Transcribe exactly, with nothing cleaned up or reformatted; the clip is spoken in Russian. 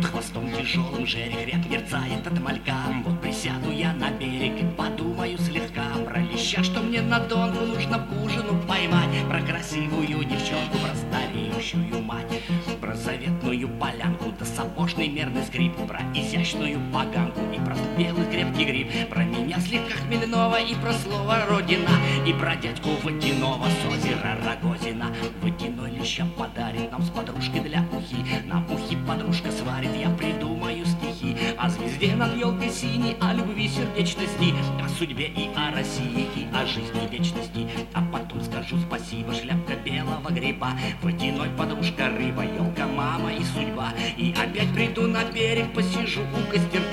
хвостом тяжелым жерех, ряд мерцает от малька. Вот присяду я на берег и подумаю слегка про леща, что мне на донку нужно к ужину поймать, про красивую девчонку, про стареющую мать, про заветную полянку да сапожный мерный скрип, про изящную поганку и про белый крепкий гриб, про меня слегка хмельного и про слово родина, и про дядьку водяного с озера Рогозина. Водяной леща подарит нам с подружкой для ухи, на ухи подружка сварит, я придумаю стихи о звезде над елкой синей, о любви сердечности, о судьбе и о России, и о жизни вечности. А потом скажу спасибо, шляпка белого гриба, водяной подружка рыба, елка мама и судьба. И опять приду на берег, посижу у костерка,